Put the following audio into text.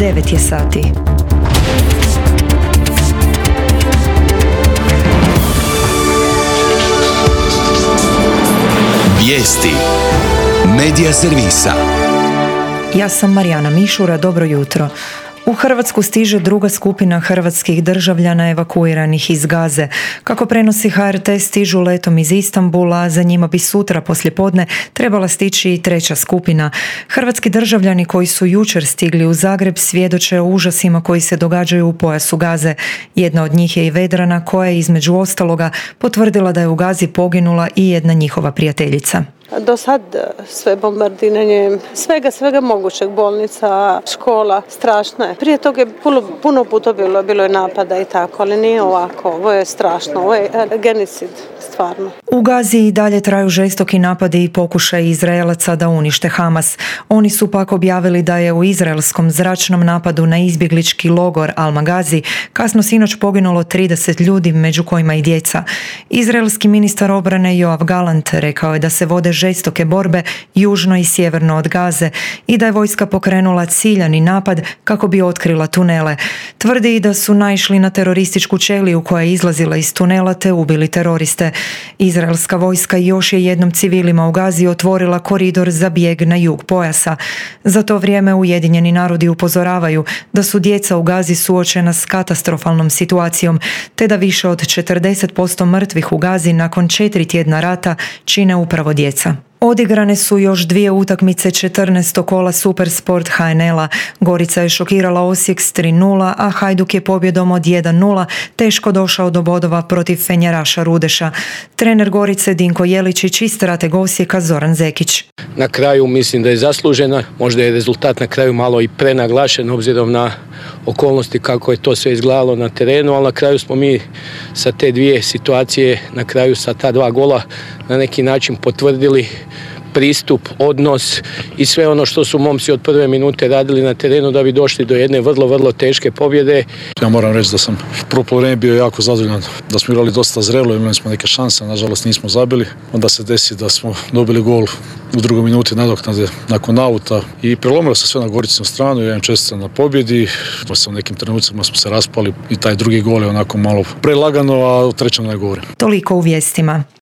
9 je sati. Vijesti Medija servisa. Ja sam Marijana Mišura, dobro jutro. U Hrvatsku stiže druga skupina hrvatskih državljana evakuiranih iz Gaze. Kako prenosi HRT, stižu letom iz Istanbula, a za njima bi sutra poslijepodne trebala stići i treća skupina. Hrvatski državljani koji su jučer stigli u Zagreb svjedoče o užasima koji se događaju u pojasu Gaze. Jedna od njih je i Vedrana, koja je između ostaloga potvrdila da je u Gazi poginula i jedna njihova prijateljica. Do sad sve bombardiranje, svega mogućeg, bolnica, škola, strašno je. Prije toga je puno puta bilo je napada i tako, ali nije ovako, ovo je strašno, ovo je genocid, stvarno. U Gazi i dalje traju žestoki napadi i pokušaj Izraelaca da unište Hamas. Oni su pak objavili da je u izraelskom zračnom napadu na izbjeglički logor Al-Magazi kasno sinoć poginulo 30 ljudi, među kojima i djeca. Izraelski ministar obrane Joav Gallant rekao je da se vode žestoke borbe južno i sjeverno od Gaze i da je vojska pokrenula ciljani napad kako bi otkrila tunele. Tvrdi i da su naišli na terorističku ćeliju koja je izlazila iz tunela te ubili teroriste. Izraelska vojska još je jednom civilima u Gazi otvorila koridor za bijeg na jug pojasa. Za to vrijeme Ujedinjeni narodi upozoravaju da su djeca u Gazi suočena s katastrofalnom situacijom, te da više od 40% mrtvih u Gazi nakon 4 tjedna rata čine upravo djeca. Odigrane su još 2 utakmice 14. kola Supersport HNL-a. Gorica je šokirala Osijek s 3:0, a Hajduk je pobjedom od 1:0 teško došao do bodova protiv Fenjeraša Rudeša. Trener Gorice Dinko Jeličić i strateg Osijeka Zoran Zekić. Na kraju mislim da je zaslužena, možda je rezultat na kraju malo i prenaglašen obzirom na okolnosti kako je to sve izgledalo na terenu, ali na kraju smo mi sa te 2 situacije, na kraju sa ta 2 gola na neki način potvrdili pristup, odnos i sve ono što su momci od prve minute radili na terenu da bi došli do jedne vrlo teške pobjede. Ja moram reći da sam prvo poluvreme bio jako zadovoljan, da smo igrali dosta zrelo, imali smo neke šanse, nažalost nismo zabili. Onda se desi da smo dobili gol u drugoj minuti nadoknade nakon auta i prelomilo se sve na Goricinu stranu. Ja im čestitam na pobjedi. U nekim trenucima smo se raspali i taj drugi gol je onako malo prelagano, a u trećem najgore. Toliko u vijestima.